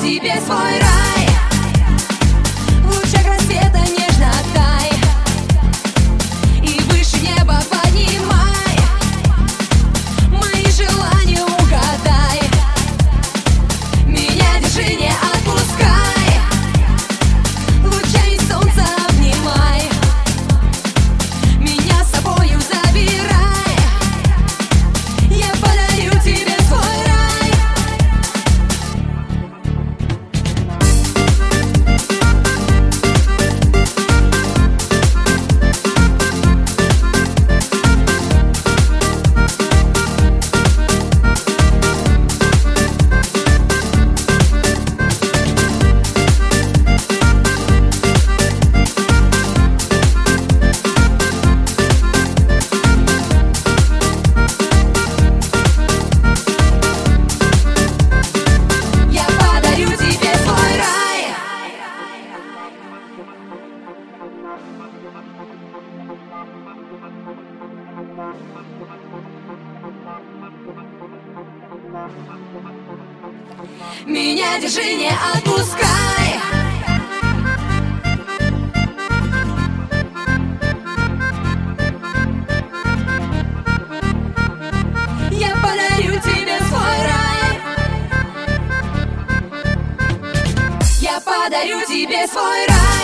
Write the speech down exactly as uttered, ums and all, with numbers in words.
тебе свой рай. В лучах рассвета нежно тай и выше неба поднимай. Мои желания угадай. Меня держи, не отпускай. Лучами солнца обнимай. Меня с собою забирай. Я подарю тебе свой рай. Меня держи, не отпускай. Я подарю тебе свой рай. Я подарю тебе свой рай.